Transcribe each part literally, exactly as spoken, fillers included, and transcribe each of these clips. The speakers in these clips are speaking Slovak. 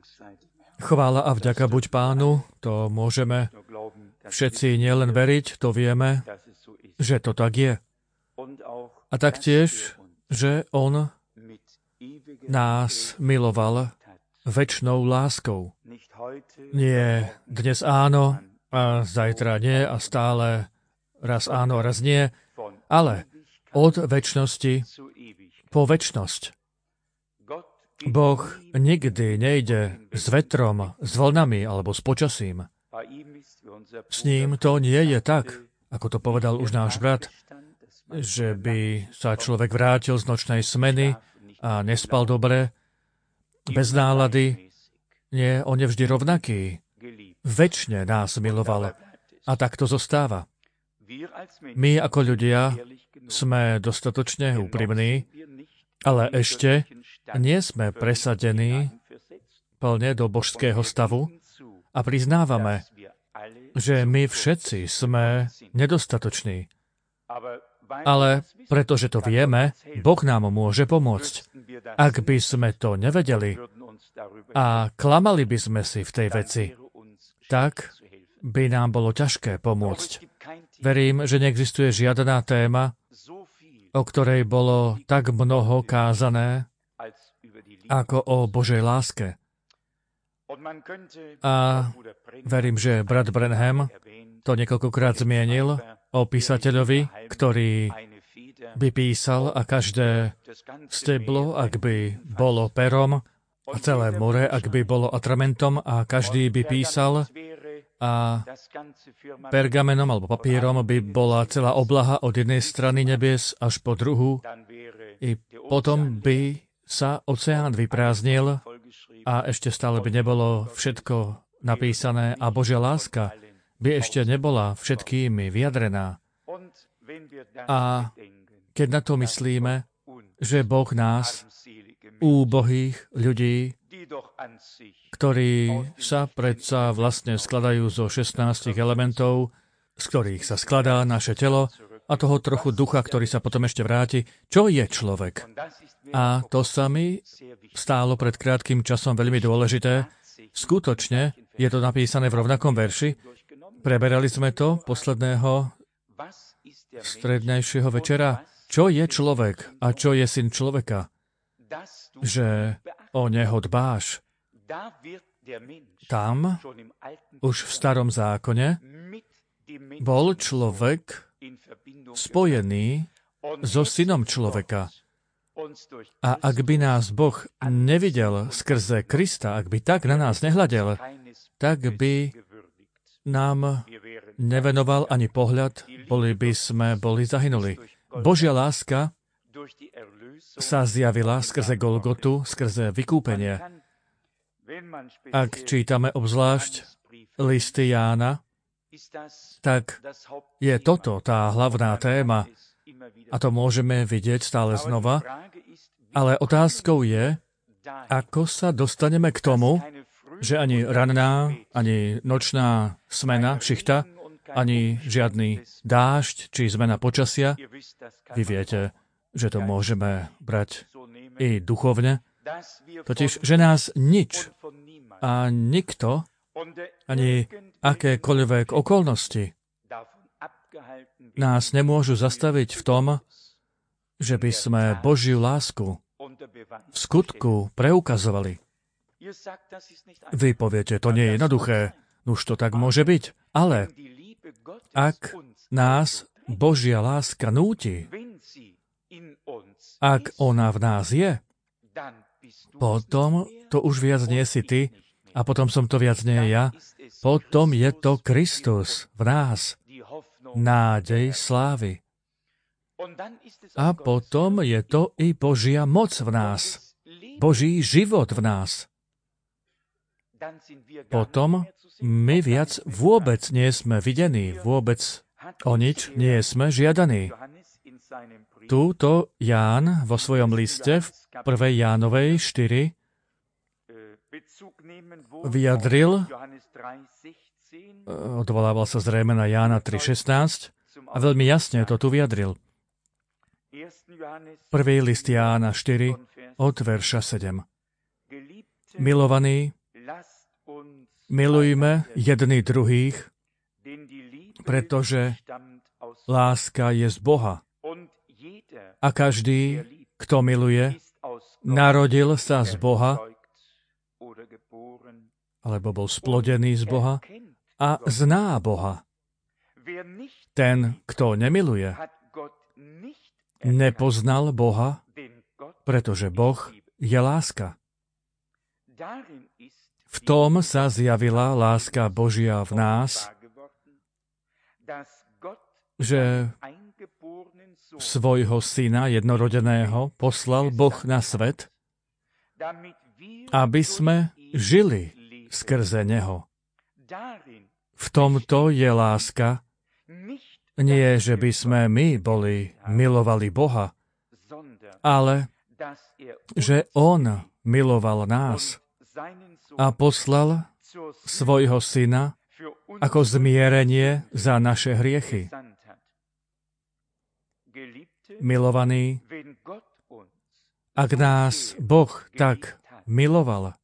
Chvála a vďaka buď Pánu, to môžeme všetci nielen veriť, to vieme, že to tak je. A taktiež, že On nás miloval večnou láskou. Nie dnes áno a zajtra nie a stále raz áno, raz nie, ale od večnosti po večnosť. Boh nikdy nejde s vetrom, s vlnami alebo s počasím. S ním to nie je tak, ako to povedal už náš brat, že by sa človek vrátil z nočnej smeny a nespal dobre, bez nálady. Nie, on je vždy rovnaký. Večne nás miloval. A tak to zostáva. My ako ľudia sme dostatočne úprimní, ale ešte nie sme presadení plne do božského stavu a priznávame, že my všetci sme nedostatoční. Ale pretože to vieme, Boh nám môže pomôcť. Ak by sme to nevedeli a klamali by sme si v tej veci, tak by nám bolo ťažké pomôcť. Verím, že neexistuje žiadna téma, o ktorej bolo tak mnoho kázané, ako o Božej láske. A verím, že brat Branham to niekoľkokrát zmienil o písateľovi, ktorý by písal a každé steblo, ak by bolo perom, a celé more, ak by bolo atramentom a každý by písal a pergamenom alebo papierom by bola celá oblaha od jednej strany nebies až po druhú. I potom by sa oceán vyprázdnil a ešte stále by nebolo všetko napísané a Božia láska by ešte nebola všetkými vyjadrená. A keď na to myslíme, že Boh nás, úbohých ľudí, ktorí sa predsa vlastne skladajú zo šestnástich elementov, z ktorých sa skladá naše telo, a toho trochu ducha, ktorý sa potom ešte vráti, čo je človek. A to sa mi stálo pred krátkym časom veľmi dôležité. Skutočne je to napísané v rovnakom verši. Preberali sme to posledného strednejšieho večera. Čo je človek a čo je syn človeka? Že o neho dbáš. Tam, už v starom zákone, bol človek spojený so synom človeka. A ak by nás Boh nevidel skrze Krista, ak by tak na nás nehľadel, tak by nám nevenoval ani pohľad, boli by sme boli zahynuli. Božia láska sa zjavila skrze Golgotu, skrze vykúpenie. Ak čítame obzvlášť listy Jána, tak je toto tá hlavná téma a to môžeme vidieť stále znova, ale otázkou je, ako sa dostaneme k tomu, že ani ranná, ani nočná smena, šichta, ani žiadny dážď, či zmena počasia. Vy viete, že to môžeme brať i duchovne. Totiž, že nás nič a nikto, ani akékoľvek okolnosti nás nemôžu zastaviť v tom, že by sme Božiu lásku v skutku preukazovali. Vy poviete, to nie je jednoduché, už to tak môže byť, ale ak nás Božia láska núti, ak ona v nás je, potom to už viac nie si ty a potom som to viac nie ja, potom je to Kristus v nás, nádej slávy. A potom je to i Božia moc v nás, Boží život v nás. Potom my viac vôbec nie sme videní, vôbec o nič nie sme žiadaní. Túto Ján vo svojom liste v prvej Jánovej štyri vyjadril, odvolával sa zrejme na Jána tri šestnásť a veľmi jasne to tu vyjadril. Prvý list Jána štyri od verša sedem. Milovaní, Milujme jedni druhých, pretože láska je z Boha. A každý, kto miluje, narodil sa z Boha, alebo bol splodený z Boha a zná Boha. Ten, kto nemiluje, nepoznal Boha, pretože Boh je láska. V tom sa zjavila láska Božia v nás, že svojho syna jednorodeného poslal Boh na svet, aby sme žili skrze neho. V tomto je láska, nie že by sme my boli milovali Boha, ale že On miloval nás a poslal svojho syna ako zmierenie za naše hriechy. Milovaní, ak nás Boh tak miloval,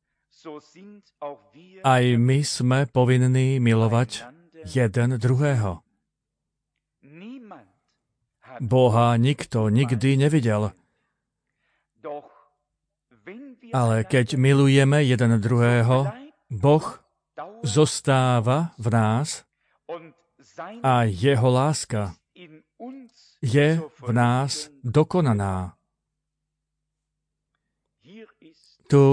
aj my sme povinní milovať jeden druhého. Boha nikto nikdy nevidel. Ale keď milujeme jeden druhého, Boh zostáva v nás a jeho láska je v nás dokonaná. Tu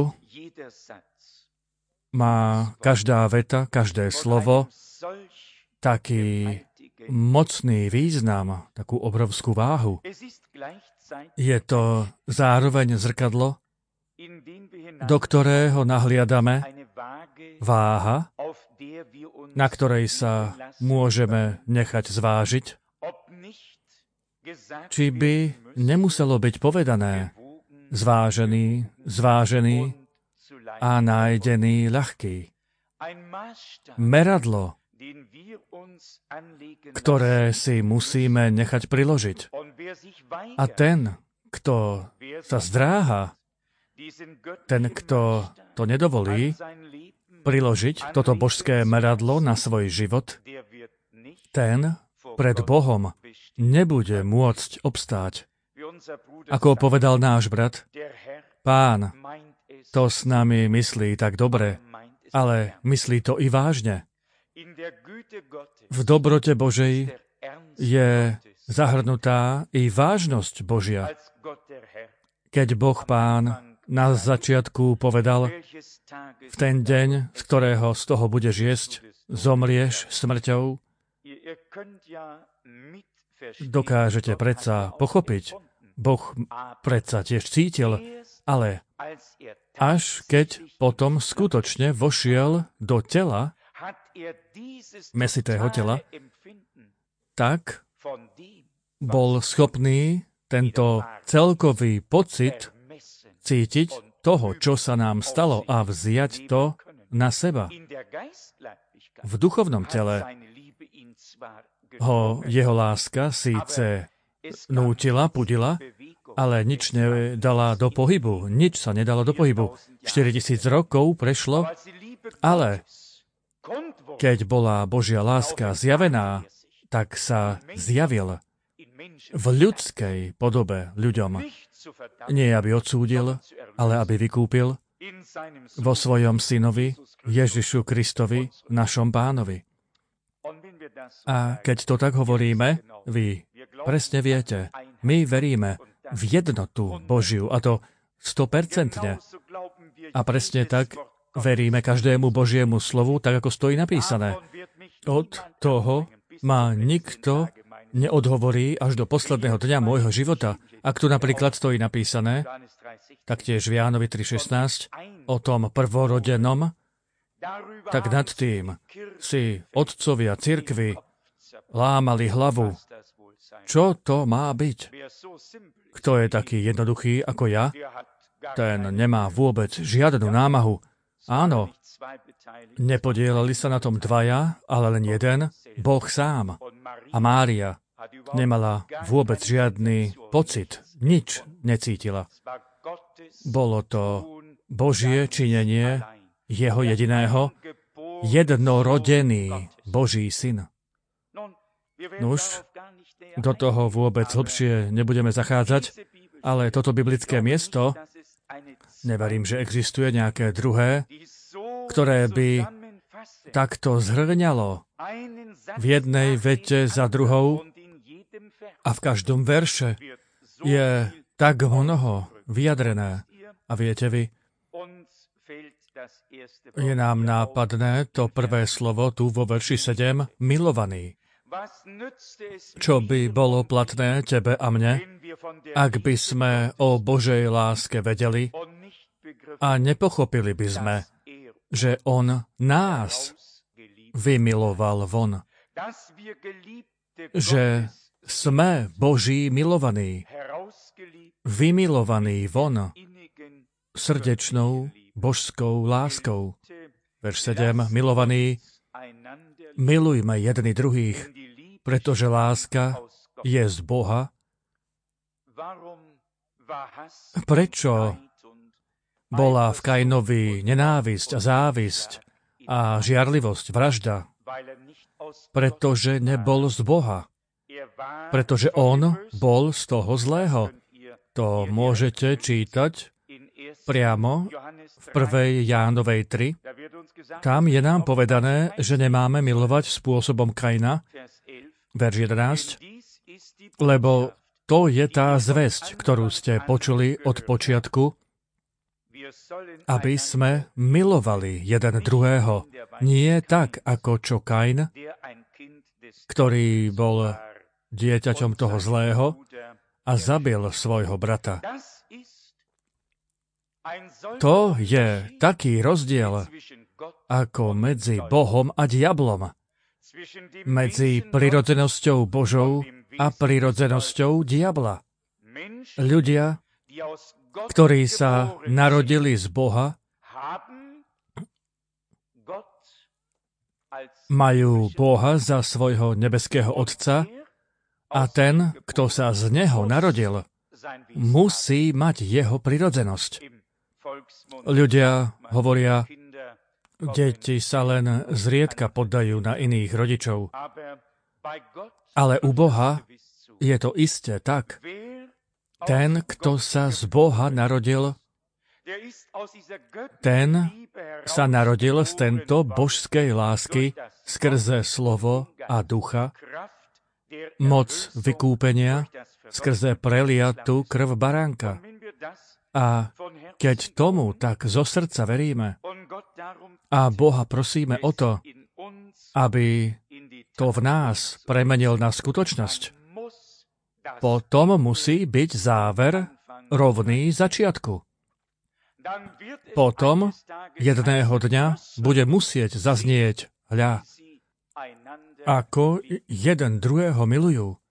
má každá veta, každé slovo taký mocný význam, takú obrovskú váhu. Je to zároveň zrkadlo, do ktorého nahliadame, váha, na ktorej sa môžeme nechať zvážiť, či by nemuselo byť povedané zvážený, zvážený a nájdený ľahký. Meradlo, ktoré si musíme nechať priložiť. A ten, kto sa zdráha, ten, kto to nedovolí, priložiť toto božské meradlo na svoj život, ten pred Bohom nebude môcť obstáť. Ako povedal náš brat, Pán to s nami myslí tak dobre, ale myslí to i vážne. V dobrote Božej je zahrnutá i vážnosť Božia. Keď Boh Pán na začiatku povedal, v ten deň, z ktorého z toho budeš jesť, zomrieš smrťou, dokážete predsa pochopiť. Boh predsa tiež cítil, ale až keď potom skutočne vošiel do tela, mesitého tela, tak bol schopný tento celkový pocit cítiť toho, čo sa nám stalo a vziať to na seba. V duchovnom tele ho jeho láska síce nútila, pudila, ale nič nedala do pohybu. Nič sa nedalo do pohybu. štyritisíc rokov prešlo, ale keď bola Božia láska zjavená, tak sa zjavil v ľudskej podobe ľuďom. Nie aby odsúdil, ale aby vykúpil vo svojom synovi Ježišu Kristovi, našom Pánovi. A keď to tak hovoríme, vy presne viete, my veríme v jednotu Božiu, a to stopercentne. A presne tak veríme každému Božiemu slovu, tak ako stojí napísané. Od toho ma nikto neodhovorí až do posledného dňa môjho života. Ak tu napríklad stojí napísané, taktiež v Jánovi tri šestnásť, o tom prvorodenom, tak nad tým si otcovia cirkvi lámali hlavu. Čo to má byť? Kto je taký jednoduchý ako ja? Ten nemá vôbec žiadnu námahu. Áno, nepodielali sa na tom dvaja, ale len jeden, Boh sám. A Mária nemala vôbec žiadny pocit, nič necítila. Bolo to Božie činenie jeho jediného, jednorodený Boží syn. Nuž, do toho vôbec hlbšie nebudeme zachádzať, ale toto biblické miesto, neverím, že existuje nejaké druhé, ktoré by takto zhrňalo v jednej vete za druhou a v každom verše je tak mnoho vyjadrené. A viete vy, je nám nápadné to prvé slovo tu vo verši sedem, milovaný. Čo by bolo platné tebe a mne, ak by sme o Božej láske vedeli a nepochopili by sme, že On nás vymiloval von. Že sme Boží milovaní, vymilovaní von srdečnou božskou láskou. Verš sedem. Milovaní, milujme jedni druhých, pretože láska je z Boha. Prečo bola v Kainovi nenávisť a závisť a žiarlivosť, vražda? Pretože nebol z Boha. Pretože on bol z toho zlého. To môžete čítať priamo v prvej Jánovej tri. Tam je nám povedané, že nemáme milovať spôsobom Kaina, verš jedenásť, lebo to je tá zvesť, ktorú ste počuli od počiatku, aby sme milovali jeden druhého. Nie tak, ako čo Kain, ktorý bol dieťaťom toho zlého a zabil svojho brata. To je taký rozdiel ako medzi Bohom a diablom, medzi prirodzenosťou Božou a prirodzenosťou diabla. Ľudia, ktorí sa narodili z Boha, majú Boha za svojho nebeského Otca a ten, kto sa z Neho narodil, musí mať jeho prirodzenosť. Ľudia hovoria, deti sa len zriedka poddajú na iných rodičov. Ale u Boha je to isté tak. Ten, kto sa z Boha narodil, ten sa narodil z tento božskej lásky skrze slovo a ducha, moc vykúpenia skrze preliatú krv baránka. A keď tomu tak zo srdca veríme a Boha prosíme o to, aby to v nás premenil na skutočnosť, potom musí byť záver rovný začiatku. Potom jedného dňa bude musieť zaznieť, hľa, ako jeden druhého milujú.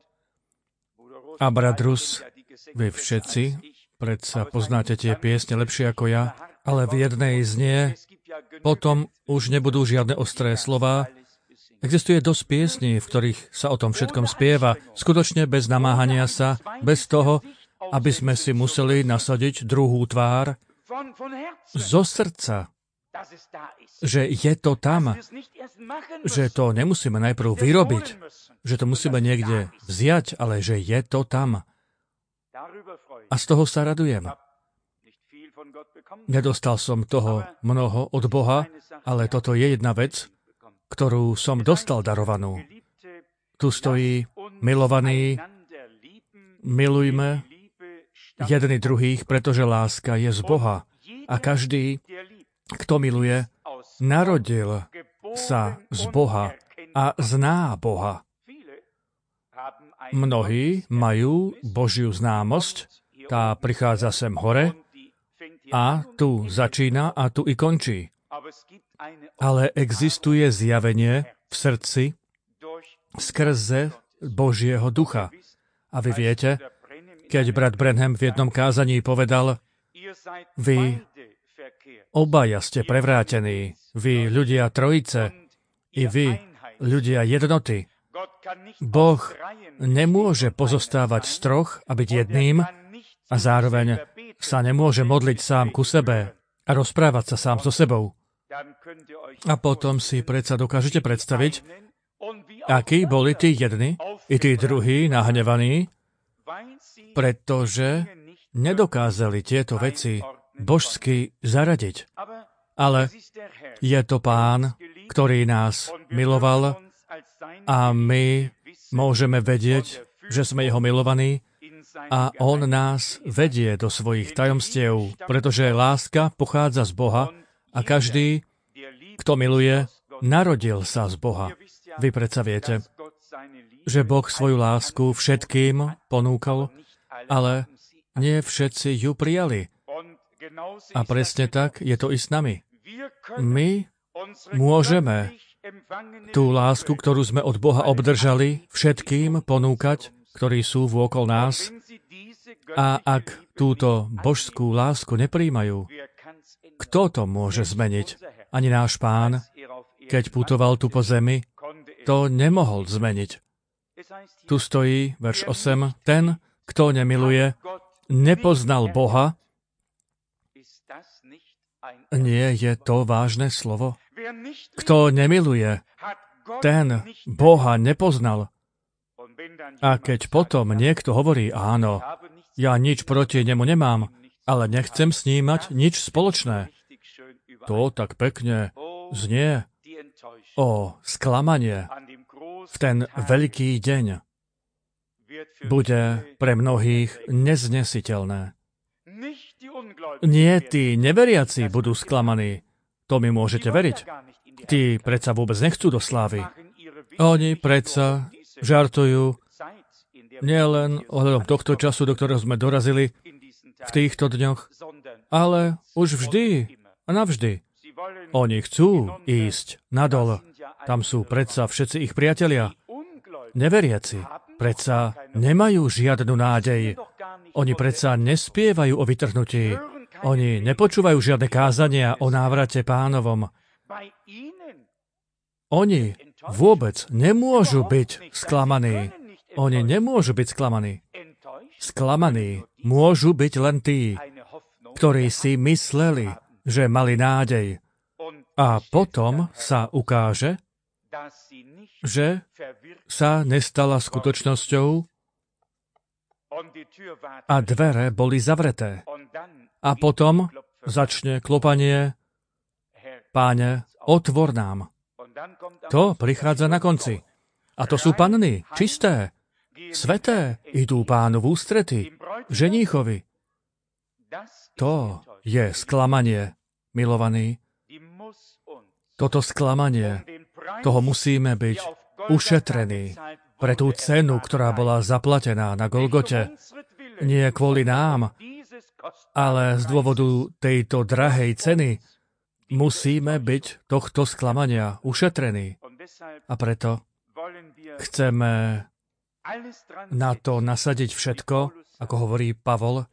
A brat Rus, vy všetci predsa poznáte tie piesne lepšie ako ja, ale v jednej znie, potom už nebudú žiadne ostré slová. Existuje dosť piesní, v ktorých sa o tom všetkom spieva, skutočne bez namáhania sa, bez toho, aby sme si museli nasadiť druhú tvár zo srdca, že je to tam, že to nemusíme najprv vyrobiť, že to musíme niekde vziať, ale že je to tam. A z toho sa radujem. Nedostal som toho mnoho od Boha, ale toto je jedna vec, ktorú som dostal darovanú. Tu stojí, milovaní, milujme jedni druhých, pretože láska je z Boha. A každý, kto miluje, narodil sa z Boha a zná Boha. Mnohí majú Božiu známosť, tá prichádza sem hore a tu začína a tu i končí. Ale existuje zjavenie v srdci skrze Božieho ducha. A vy viete, keď brat Branham v jednom kázaní povedal, vy obaja ste prevrátení, vy ľudia trojice, i vy ľudia jednoty. Boh nemôže pozostávať z troch a byť jedným a zároveň sa nemôže modliť sám ku sebe a rozprávať sa sám so sebou. A potom si predsa dokážete predstaviť, akí boli tí jedni i tí druhí nahnevaní, pretože nedokázali tieto veci božsky zaradiť. Ale je to Pán, ktorý nás miloval a my môžeme vedieť, že sme jeho milovaní a on nás vedie do svojich tajomstiev, pretože láska pochádza z Boha a každý, kto miluje, narodil sa z Boha. Vy predsa viete, že Boh svoju lásku všetkým ponúkal, ale nie všetci ju prijali. A presne tak je to i s nami. My môžeme tú lásku, ktorú sme od Boha obdržali, všetkým ponúkať, ktorí sú vôkol nás. A ak túto božskú lásku nepríjmajú, kto to môže zmeniť? Ani náš Pán, keď putoval tu po zemi, to nemohol zmeniť. Tu stojí verš osem. Ten, kto nemiluje, nepoznal Boha. Nie je to vážne slovo? Kto nemiluje, ten Boha nepoznal. A keď potom niekto hovorí, áno, ja nič proti nemu nemám, ale nechcem s ním mať nič spoločné. To tak pekne znie. O, sklamanie v ten veľký deň bude pre mnohých neznesiteľné. Nie tí neveriaci budú sklamaní. To mi môžete veriť. Tí predsa vôbec nechcú do slávy. Oni predsa žartujú nielen ohľadom tohto času, do ktorého sme dorazili v týchto dňoch, ale už vždy a navždy. Oni chcú ísť nadol. Tam sú predsa všetci ich priatelia. Neveriaci predsa nemajú žiadnu nádej. Oni predsa nespievajú o vytrhnutí. Oni nepočúvajú žiadne kázania o návrate Pánovom. Oni vôbec nemôžu byť sklamaní. Oni nemôžu byť sklamaní. Sklamaní môžu byť len tí, ktorí si mysleli, že mali nádej. A potom sa ukáže, že sa nestala skutočnosťou a dvere boli zavreté. A potom začne klopanie, Páne, otvor nám. To prichádza na konci. A to sú panny, čisté, sveté, idú Pánu v ústrety, ženíchovi. To je sklamanie, milovaní. Toto sklamanie, toho musíme byť ušetrení pre tú cenu, ktorá bola zaplatená na Golgote. Nie kvôli nám, ale z dôvodu tejto drahej ceny musíme byť tohto sklamania ušetrení. A preto chceme na to nasadiť všetko, ako hovorí Pavol,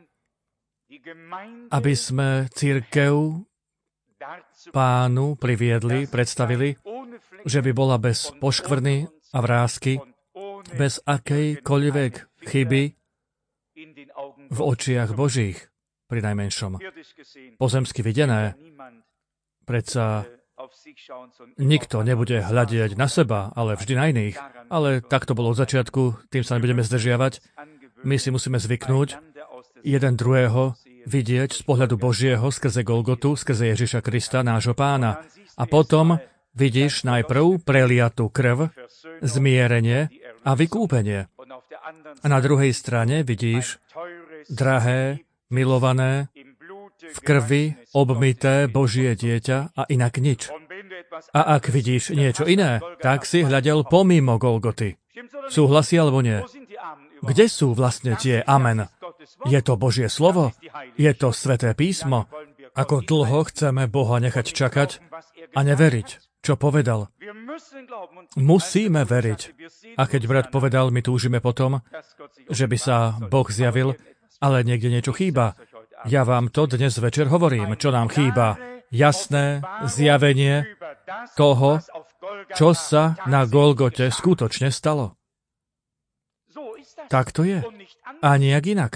aby sme cirkev Pánu priviedli, predstavili, že by bola bez poškvrny a vrásky, bez akejkoľvek chyby v očiach Božích, pri najmenšom. Pozemsky videné, predsa nikto nebude hľadieť na seba, ale vždy na iných. Ale tak to bolo od začiatku, tým sa nebudeme zdržiavať. My si musíme zvyknúť jeden druhého vidieť z pohľadu Božieho skrze Golgotu, skrze Ježiša Krista, nášho Pána. A potom vidíš najprv preliatú krv, zmierenie a vykúpenie. A na druhej strane vidíš drahé, milované, v krvi obmyté Božie dieťa a inak nič. A ak vidíš niečo iné, tak si hľadel pomimo Golgoty. Súhlasí alebo nie? Kde sú vlastne tie amen? Je to Božie slovo? Je to Sväté písmo? Ako dlho chceme Boha nechať čakať a neveriť, čo povedal? Musíme veriť. A keď brat povedal, my túžime potom, že by sa Boh zjavil, ale niekde niečo chýba. Ja vám to dnes večer hovorím, čo nám chýba. Jasné zjavenie toho, čo sa na Golgote skutočne stalo. Tak to je. A nejak inak.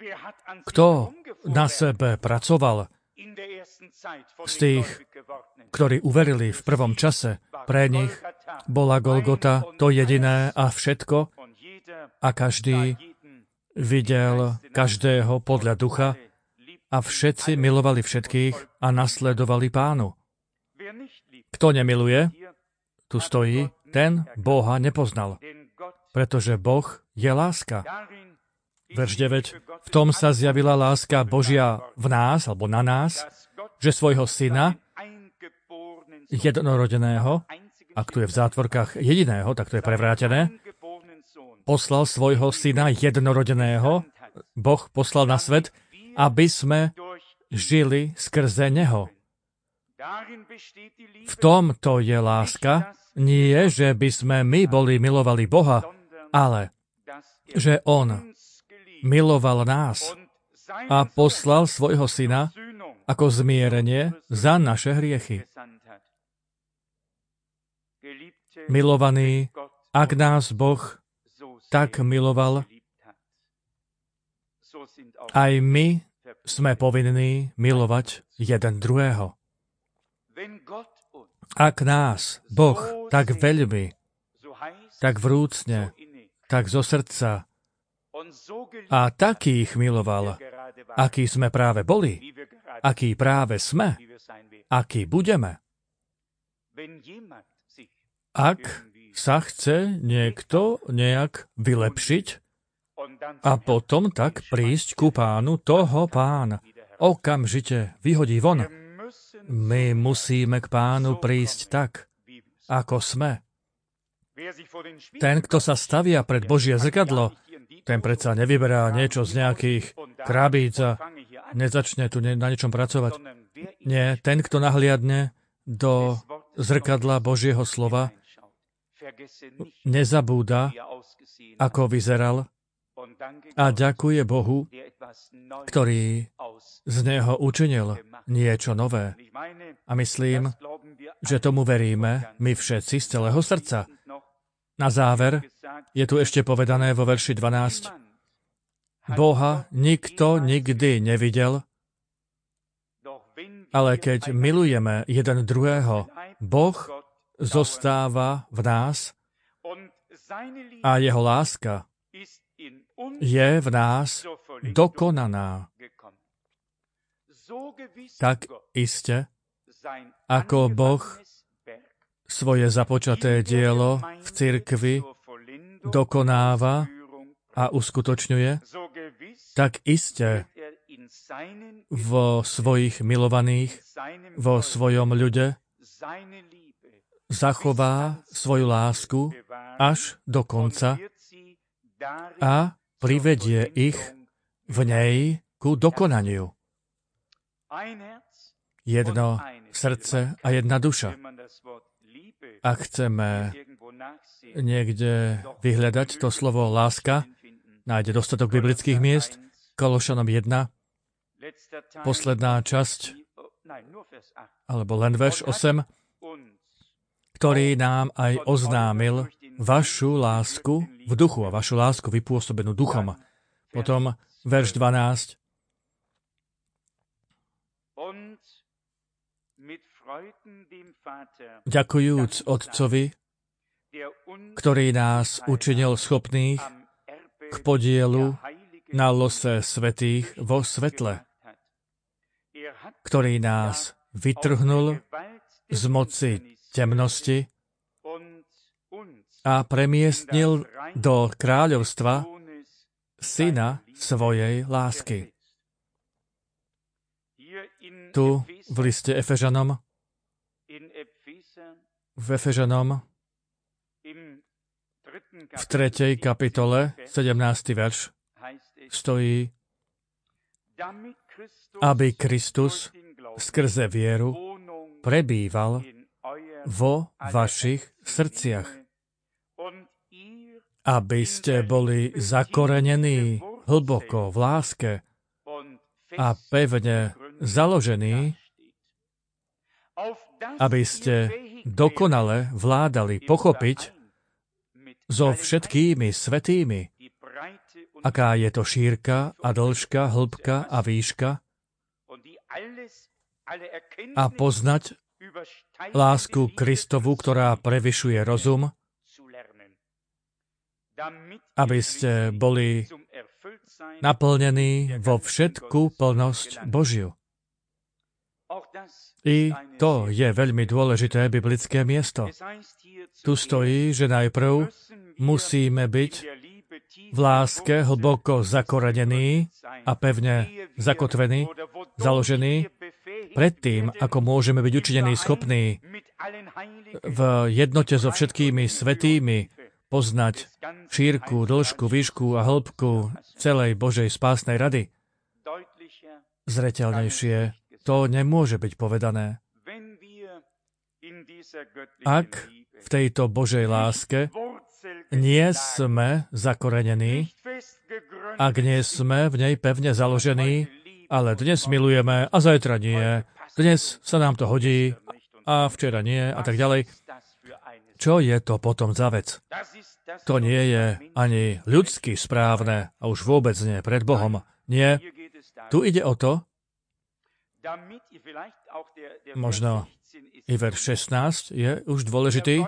Kto na sebe pracoval z tých ktorí uverili v prvom čase. Pre nich bola Golgota to jediné a všetko a každý videl každého podľa ducha a všetci milovali všetkých a nasledovali Pánu. Kto nemiluje, tu stojí, ten Boha nepoznal, pretože Boh je láska. Verš deväť. V tom sa zjavila láska Božia v nás, alebo na nás, že svojho syna, jednorodeného, ak tu je v zátvorkách jediného, tak to je prevrátené, poslal svojho syna jednorodeného, Boh poslal na svet, aby sme žili skrze neho. V tomto je láska, nie, že by sme my boli milovali Boha, ale že on miloval nás a poslal svojho syna ako zmierenie za naše hriechy. Milovaní, ak nás Boh tak miloval, aj my sme povinní milovať jeden druhého. Ak nás Boh tak veľmi, tak vrúcne, tak zo srdca a takých miloval, akí sme práve boli, akí práve sme, akí budeme. Ak sa chce niekto nejak vylepšiť a potom tak prísť ku Pánu, toho Pán okamžite vyhodí von. My musíme k Pánu prísť tak, ako sme. Ten, kto sa stavia pred Božie zrkadlo, ten predsa nevyberá niečo z nejakých krabíc a nezačne tu na niečom pracovať. Nie, ten, kto nahliadne do zrkadla Božieho slova, nezabúda, ako vyzeral a ďakuje Bohu, ktorý z neho učinil niečo nové. A myslím, že tomu veríme my všetci z celého srdca. Na záver je tu ešte povedané vo verši dvanásť. Boha nikto nikdy nevidel, ale keď milujeme jeden druhého, Boh zostáva v nás a jeho láska je v nás dokonaná. Tak iste, ako Boh svoje započaté dielo v cirkvi dokonáva a uskutočňuje, tak iste vo svojich milovaných, vo svojom ľude zachová svoju lásku až do konca a privedie ich v nej ku dokonaniu. Jedno srdce a jedna duša. Ak chceme niekde vyhľadať to slovo láska, nájde dostatok biblických miest, Kološanom jeden, posledná časť, alebo len verš osem, ktorý nám aj oznámil vašu lásku v duchu a vašu lásku vypôsobenú duchom. Potom verš dvanásť. Ďakujúc Otcovi, ktorý nás učinil schopných k podielu na lose svätých vo svetle, ktorý nás vytrhnul z moci temnosti a premiestnil do kráľovstva syna svojej lásky. Tu v liste Efežanom, v Efežanom, v tretej kapitole, sedemnásty verš, stojí, aby Kristus skrze vieru prebýval vo vašich srdciach, aby ste boli zakorenení hlboko v láske a pevne založení, aby ste dokonale vládali pochopiť so všetkými svätými, aká je to šírka a dĺžka, hĺbka a výška, a poznať lásku Kristovu, ktorá prevyšuje rozum, aby ste boli naplnení vo všetku plnosť Božiu. I to je veľmi dôležité biblické miesto. Tu stojí, že najprv musíme byť v láske hlboko zakorenení a pevne zakotvení, založení, predtým, ako môžeme byť učinení schopní v jednote so všetkými svätými poznať šírku, dĺžku, výšku a hĺbku celej Božej spásnej rady. Zreteľnejšie to nemôže byť povedané. Ak v tejto Božej láske nie sme zakorenení, ak nie sme v nej pevne založení, ale dnes milujeme a zajtra nie, dnes sa nám to hodí a včera nie a tak ďalej, čo je to potom za vec? To nie je ani ľudsky správne a už vôbec nie pred Bohom. Nie. Tu ide o to, možno i verš šestnásť je už dôležitý,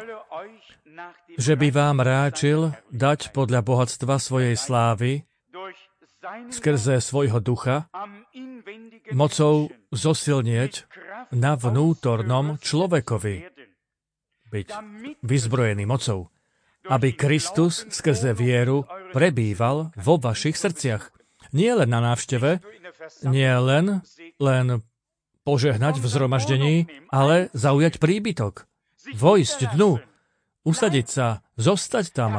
že by vám ráčil dať podľa bohatstva svojej slávy skrze svojho ducha mocou zosilnieť na vnútornom človekovi. Byť vyzbrojený mocou, aby Kristus skrze vieru prebýval vo vašich srdciach. Nie len na návšteve, nie len, len požehnať v zhromaždení, ale zaujať príbytok, vojsť dnu, usadiť sa, zostať tam.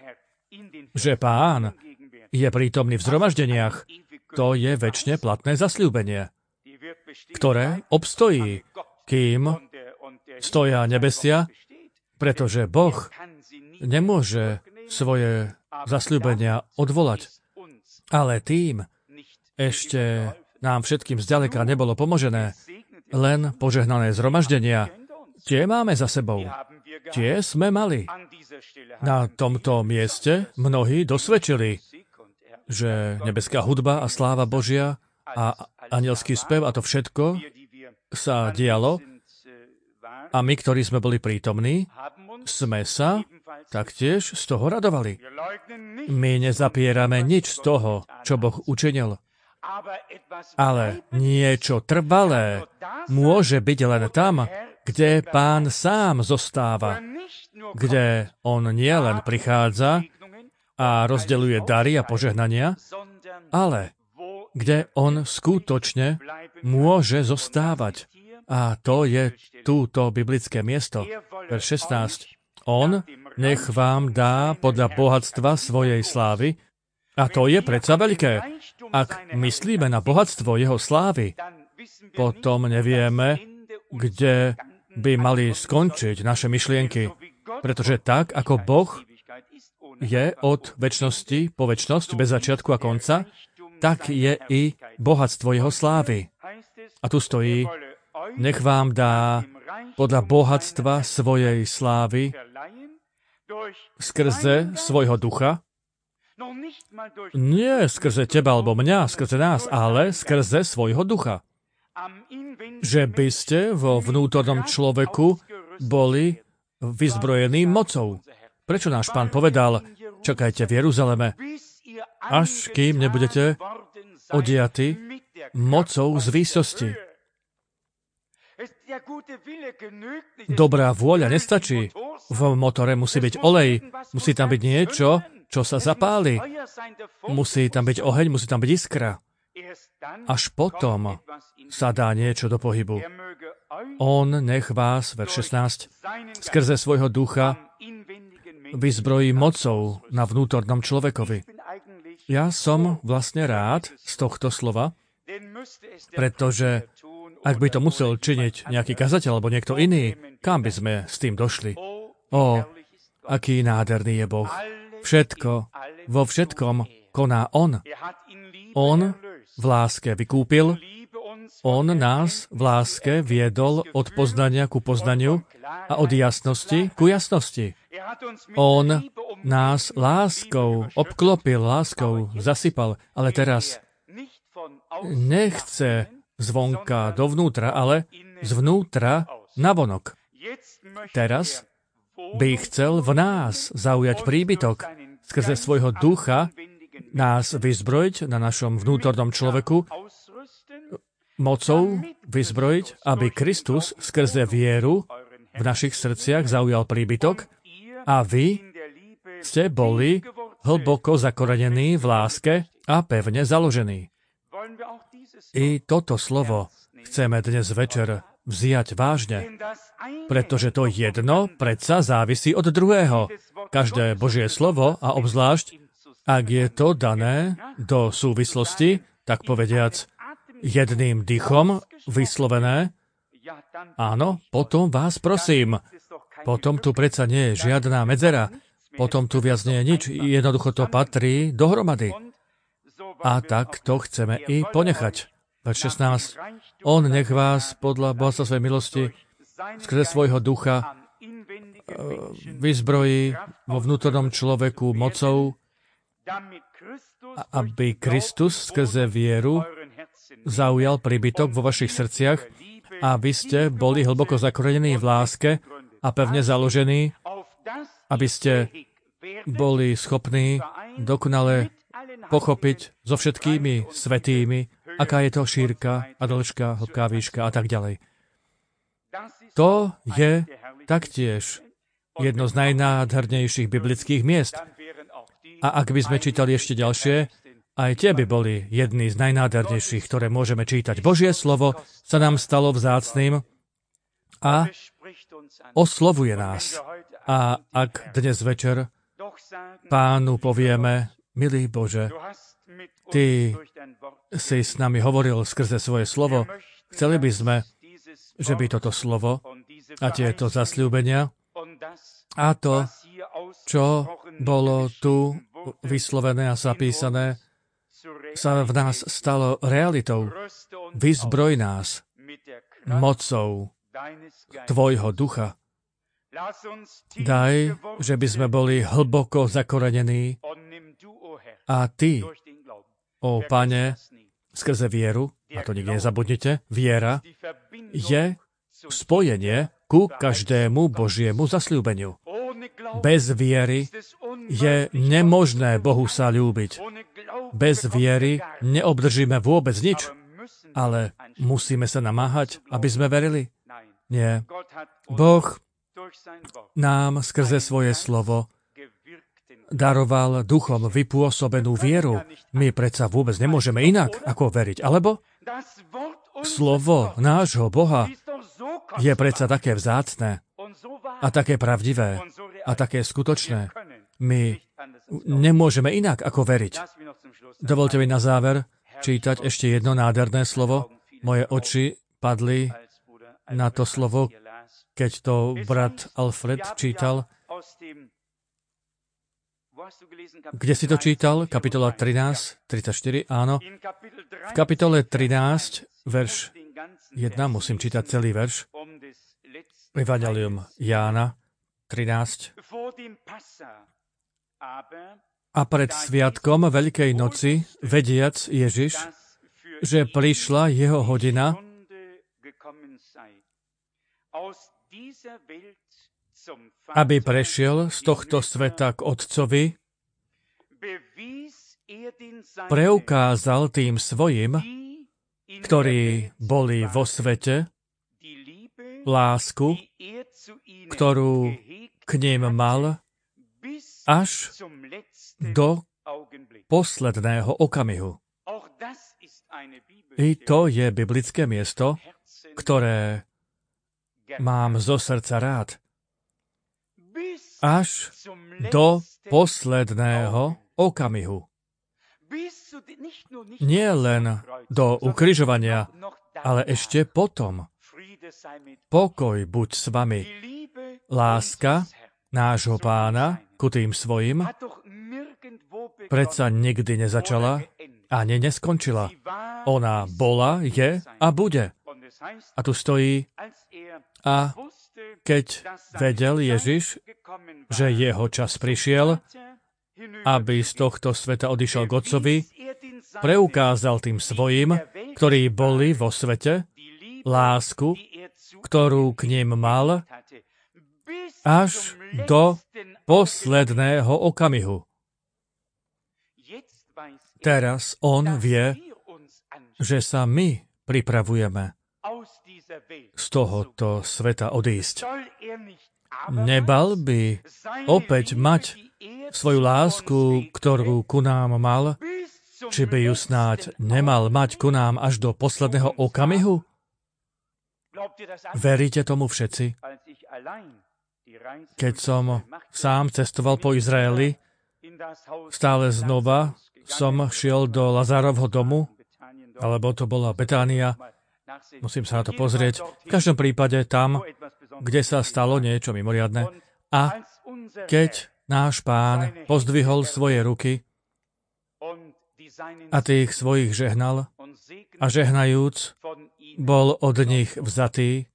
Že Pán je prítomný v zhromaždeniach, to je večne platné zasľúbenie, ktoré obstojí, kým stoja nebesia, pretože Boh nemôže svoje zasľúbenia odvolať. Ale tým ešte nám všetkým zďaleka nebolo pomožené. Len požehnané zhromaždenia, tie máme za sebou. Tie sme mali. Na tomto mieste mnohí dosvedčili, že nebeská hudba a sláva Božia a anielský spev a to všetko sa dialo. A my, ktorí sme boli prítomní, sme sa taktiež z toho radovali. My nezapierame nič z toho, čo Boh učinil. Ale niečo trvalé môže byť len tam, kde Pán sám zostáva, kde On nielen prichádza a rozdeľuje dary a požehnania, ale kde On skutočne môže zostávať. A to je túto biblické miesto. Verš šestnásť. On nech vám dá podľa bohatstva svojej slávy, a to je predsa veľké. Ak myslíme na bohatstvo jeho slávy, potom nevieme, kde by mali skončiť naše myšlienky. Pretože tak, ako Boh je od večnosti po večnosť, bez začiatku a konca, tak je i bohatstvo jeho slávy. A tu stojí, nech vám dá podľa bohatstva svojej slávy skrze svojho ducha, nie skrze teba alebo mňa, skrze nás, ale skrze svojho ducha. Že by ste vo vnútornom človeku boli vyzbrojení mocou. Prečo náš Pán povedal, čakajte v Jeruzaleme, až kým nebudete odiati mocou z výsosti. Dobrá vôľa nestačí. V motore musí byť olej, musí tam byť niečo, čo sa zapáli. Musí tam byť oheň, musí tam byť iskra. Až potom sa dá niečo do pohybu. On nech vás, verš šestnásť, skrze svojho ducha vyzbrojí mocou na vnútornom človekovi. Ja som vlastne rád z tohto slova, pretože ak by to musel činiť nejaký kazateľ alebo niekto iný, kam by sme s tým došli? Ó, aký nádherný je Boh. Všetko, vo všetkom koná On. On v láske vykúpil, On nás v láske viedol od poznania ku poznaniu a od jasnosti ku jasnosti. On nás láskou obklopil, láskou zasypal, ale teraz nechce zvonka dovnútra, ale zvnútra navonok. teraz by chcel v nás zaujať príbytok, skrze svojho ducha nás vyzbrojiť na našom vnútornom človeku, mocou vyzbrojiť, aby Kristus skrze vieru v našich srdciach zaujal príbytok a vy ste boli hlboko zakorenení v láske a pevne založení. I toto slovo chceme dnes večer vziať vážne, pretože to jedno predsa závisí od druhého. Každé Božie slovo a obzvlášť, ak je to dané do súvislosti, tak povediac, jedným dychom vyslovené, áno, potom vás prosím. Potom tu predsa nie je žiadna medzera. Potom tu viac nie je nič. Jednoducho to patrí dohromady. A tak to chceme i ponechať. Verš šestnásť. On nech vás podľa bohatstva svojej milosti skrze svojho ducha vyzbrojí vo vnútornom človeku mocou, aby Kristus skrze vieru zaujal príbytok vo vašich srdciach, aby ste boli hlboko zakorenení v láske a pevne založení, aby ste boli schopní dokonale pochopiť so všetkými svätými, aká je to šírka a dĺžka, hĺbka, výška a tak ďalej. To je taktiež jedno z najnádhernejších biblických miest. A ak by sme čítali ešte ďalšie, aj tie by boli jedny z najnádhernejších, ktoré môžeme čítať. Božie slovo sa nám stalo vzácnym a oslovuje nás. A ak dnes večer Pánu povieme, milý Bože, Ty si s nami hovoril skrze svoje slovo, chceli by sme, že by toto slovo a tieto zasľúbenia a to, čo bolo tu vyslovené a zapísané, sa v nás stalo realitou. Vyzbroj nás mocou Tvojho ducha. Daj, že by sme boli hlboko zakorenení a Ty, ó Pane, skrze vieru, a to nikdy nezabudnite, viera je spojenie ku každému Božiemu zasľúbeniu. Bez viery je nemožné Bohu sa ľúbiť. Bez viery neobdržíme vôbec nič, ale musíme sa namáhať, aby sme verili. Nie. Boh nám skrze svoje slovo daroval duchom vypôsobenú vieru. My predsa vôbec nemôžeme inak, ako veriť. Alebo slovo nášho Boha je predsa také vzácne a také pravdivé a také skutočné. My nemôžeme inak, ako veriť. Dovolte mi na záver čítať ešte jedno nádherné slovo. Moje oči padli na to slovo, keď to brat Alfred čítal. Kde si to čítal? Kapitola trinásť, tridsaťštyri, áno. V kapitole trinásť, verš jeden, musím čítať celý verš. Evangelium Jána, trinásť. A pred sviatkom Veľkej noci, vediac Ježiš, že prišla jeho hodina, aby prešiel z tohto sveta k Otcovi, preukázal tým svojim, ktorí boli vo svete, lásku, ktorú k ním mal až do posledného okamihu. I to je biblické miesto, ktoré mám zo srdca rád. Až do posledného okamihu. Nie len do ukrižovania, ale ešte potom. Pokoj buď s vami. Láska nášho Pána ku tým svojim predsa nikdy nezačala ani neskončila. Ona bola, je a bude. A tu stojí a keď vedel Ježiš, že jeho čas prišiel, aby z tohto sveta odišiel k Otcovi, preukázal tým svojim, ktorí boli vo svete, lásku, ktorú k ním mal, až do posledného okamihu. Teraz on vie, že sa my pripravujeme z tohoto sveta odísť. Nebal by opäť mať svoju lásku, ktorú ku nám mal, či by ju snáď nemal mať ku nám až do posledného okamihu? Veríte tomu všetci? Keď som sám cestoval po Izraeli, stále znova som šiel do Lazárovho domu, alebo to bola Betánia, musím sa na to pozrieť. V každom prípade tam, kde sa stalo niečo mimoriadne. A keď náš Pán pozdvihol svoje ruky a tých svojich žehnal a žehnajúc bol od nich vzatý,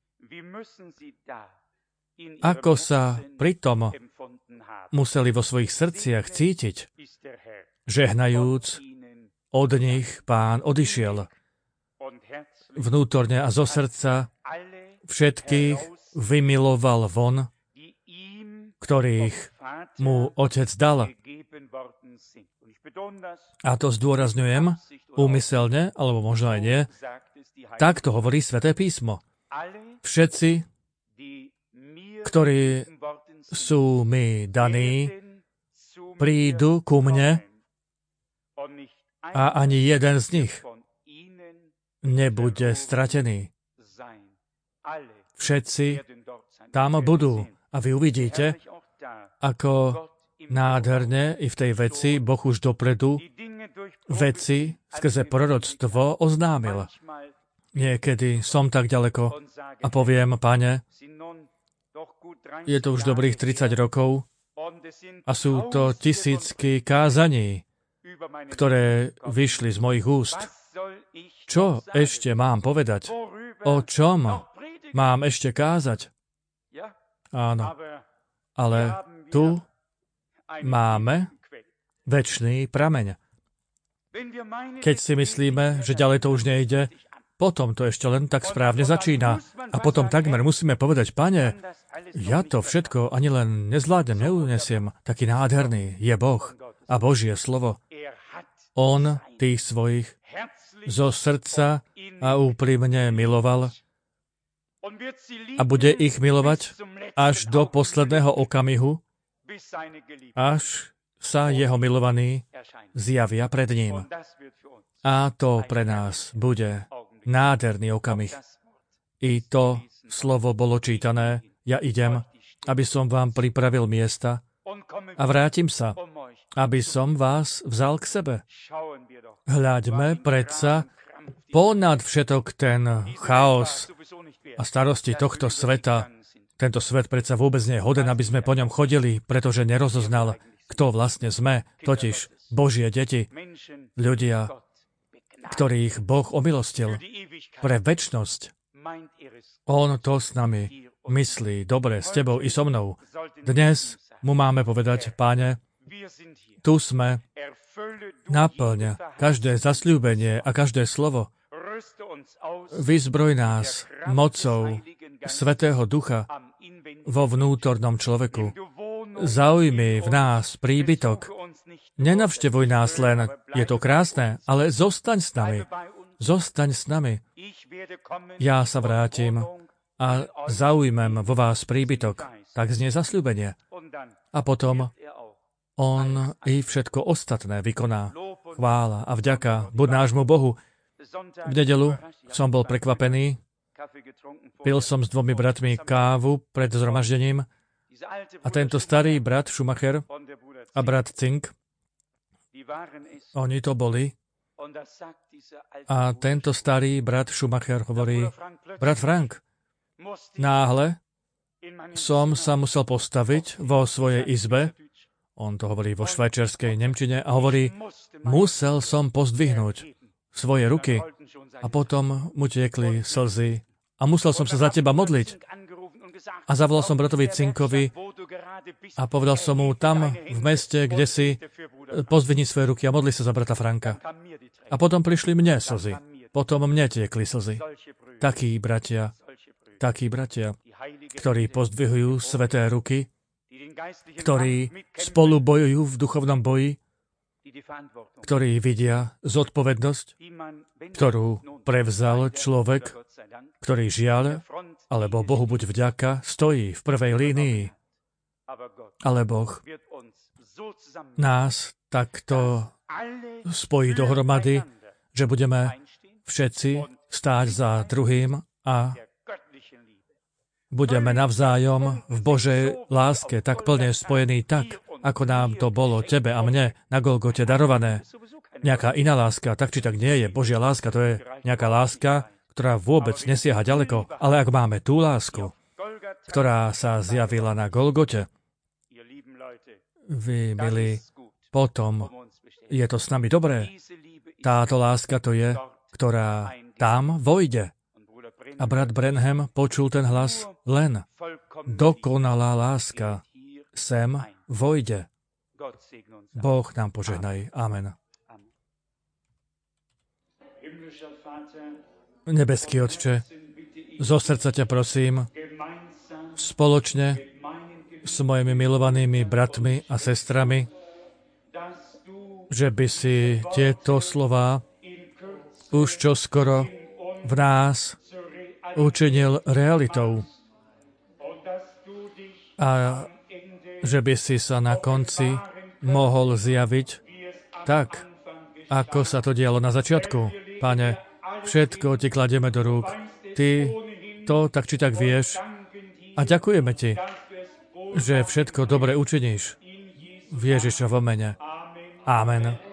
ako sa pritom museli vo svojich srdciach cítiť, žehnajúc, od nich Pán odišiel. Vnútorne a zo srdca všetkých vymiloval von, ktorých mu Otec dal. A to zdôrazňujem úmyselne, alebo možno aj nie. Tak to hovorí Sväté písmo. Všetci, ktorí sú mi daní, prídu ku mne a ani jeden z nich nebude stratený. Všetci tam budú a vy uvidíte, ako nádherne i v tej veci Boh už dopredu veci skrze proroctvo oznámil. Niekedy som tak ďaleko a poviem, Pane, je to už dobrých tridsať rokov a sú to tisícky kázaní, ktoré vyšli z mojich úst. Čo ešte mám povedať? O čom mám ešte kázať? Áno, ale tu máme večný prameň. Keď si myslíme, že ďalej to už nejde, potom to ešte len tak správne začína. A potom takmer musíme povedať, Pane, ja to všetko ani len nezvládnem, neunesiem. Taký nádherný je Boh a Božie slovo. On tých svojich zo srdca a úprimne miloval a bude ich milovať až do posledného okamihu, až sa jeho milovaní zjavia pred ním. A to pre nás bude nádherný okamih. I to slovo bolo čítané. Ja idem, aby som vám pripravil miesta a vrátim sa, aby som vás vzal k sebe. Hľaďme predsa ponad všetok ten chaos a starosti tohto sveta. Tento svet predsa vôbec nie je hoden, aby sme po ňom chodili, pretože nerozoznal, kto vlastne sme, totiž Božie deti, ľudia, ktorých Boh omilostil pre večnosť. On to s nami myslí dobre, s tebou i so mnou. Dnes mu máme povedať, Páne, tu sme, naplň každé zasľúbenie a každé slovo. Vyzbroj nás mocou Svätého Ducha vo vnútornom človeku. Zaujmi v nás príbytok. Nenavštevuj nás len, je to krásne, ale zostaň s nami. Zostaň s nami. Ja sa vrátim a zaujmem vo vás príbytok. Tak znie zasľúbenie. A potom on i všetko ostatné vykoná. Chvála a vďaka buď nášmu Bohu. V nedeľu som bol prekvapený. Pil som s dvomi bratmi kávu pred zhromaždením a tento starý brat Schumacher a brat Zink, oni to boli. A tento starý brat Schumacher hovorí, brat Frank, náhle som sa musel postaviť vo svojej izbe, on to hovorí vo švajčiarskej nemčine, a hovorí, musel som pozdvihnúť svoje ruky a potom mu tiekli slzy a musel som sa za teba modliť. A zavolal som bratovi Cinkovi a povedal som mu, tam v meste, kde si, pozdvihni svoje ruky a modli sa za brata Franka. A potom prišli mne slzy. Potom mne tiekli slzy. Takí bratia, takí bratia. ktorí pozdvihujú sveté ruky, ktorí spolu bojujú v duchovnom boji, ktorí vidia zodpovednosť, ktorú prevzal človek, ktorý žiaľ, alebo Bohu buď vďaka, stojí v prvej línii. Ale Boh nás takto spojí dohromady, že budeme všetci stáť za druhým a budeme navzájom v Božej láske tak plne spojení tak, ako nám to bolo tebe a mne na Golgote darované. Nejaká iná láska, tak či tak nie je. Božia láska, to je nejaká láska, ktorá vôbec nesieha ďaleko. Ale ak máme tú lásku, ktorá sa zjavila na Golgote, vy, milí, potom je to s nami dobré. Táto láska to je, ktorá tam vojde. A brat Branham počul ten hlas len dokonalá láska sem vojde. Boh nám požehnaj. Amen. Nebeský Otče, zo srdca ťa prosím, spoločne s mojimi milovanými bratmi a sestrami, že by si tieto slová už čoskoro v nás učinil realitou a že by si sa na konci mohol zjaviť tak, ako sa to dialo na začiatku. Pane, všetko ti kladieme do rúk. Ty to tak či tak vieš a ďakujeme ti, že všetko dobre učiníš v Ježišovom mene. Amen.